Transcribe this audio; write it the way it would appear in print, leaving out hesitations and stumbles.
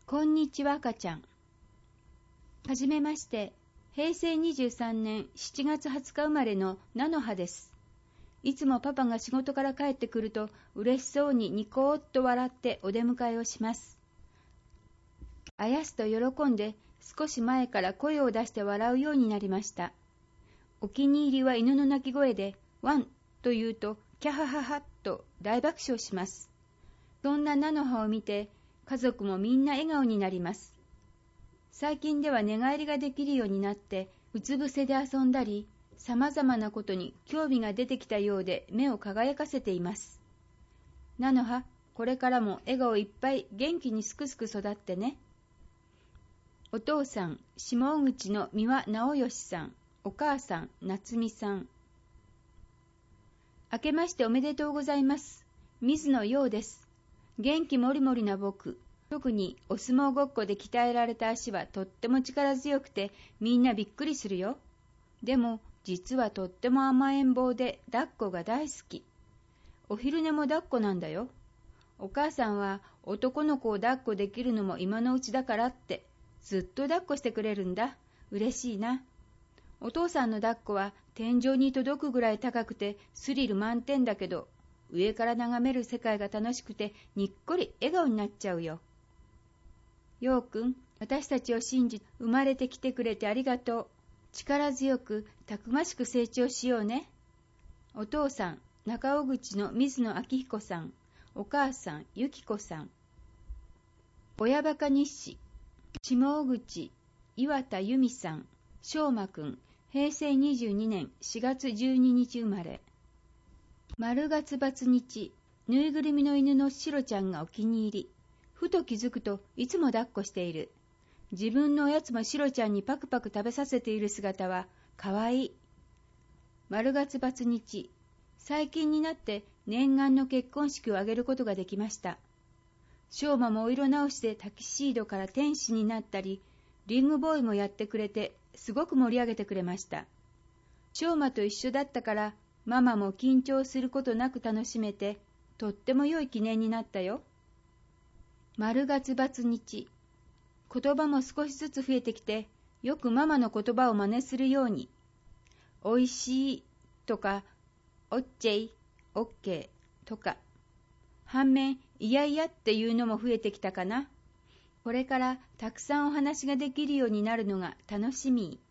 こんにちは赤ちゃん。はじめまして、平成23年7月20日生まれの菜の葉です。いつもパパが仕事から帰ってくると嬉しそうにニコーっと笑ってお出迎えをします。あやすと喜んで少し前から声を出して笑うようになりました。お気に入りは犬の鳴き声でワンと言うとキャハハハと大爆笑します。そんな菜の葉を見て家族もみんな笑顔になります。最近では寝返りができるようになってうつ伏せで遊んだり、さまざまなことに興味が出てきたようで目を輝かせています。菜の葉、これからも笑顔いっぱい元気にすくすく育ってね。お父さん、下尾口の三輪直義さん、お母さん、夏美さん。明けましておめでとうございます。水野陽です。元気もりもりな僕。特にお相撲ごっこで鍛えられた足はとっても力強くてみんなびっくりするよ。でも実はとっても甘えん坊で抱っこが大好き。お昼寝も抱っこなんだよ。お母さんは男の子を抱っこできるのも今のうちだからってずっと抱っこしてくれるんだ。嬉しいな。お父さんの抱っこは天井に届くぐらい高くてスリル満点だけど、上から眺める世界が楽しくてにっこり笑顔になっちゃうよ。ようくん、私たちを信じ生まれてきてくれてありがとう。力強くたくましく成長しようね。お父さん、中尾口の水野明彦さん。お母さん、ゆきこさん。親バカ日誌、下尾口、岩田由美さん。翔馬くん、平成22年4月12日生まれ。丸月バツ日、ぬいぐるみの犬のシロちゃんがお気に入り。ふと気づくといつも抱っこしている。自分のおやつもシロちゃんにパクパク食べさせている姿はかわいい。丸月バツ日、最近になって念願の結婚式を挙げることができました。翔馬もお色直しでタキシードから天使になったり、リングボーイもやってくれてすごく盛り上げてくれました。翔馬と一緒だったからママも緊張することなく楽しめて、とっても良い記念になったよ。丸月バツ日、言葉も少しずつ増えてきて、よくママの言葉を真似するように。おいしいとか、おっちぇい、オッケーとか。反面、いやいやっていうのも増えてきたかな。これからたくさんお話ができるようになるのが楽しみ。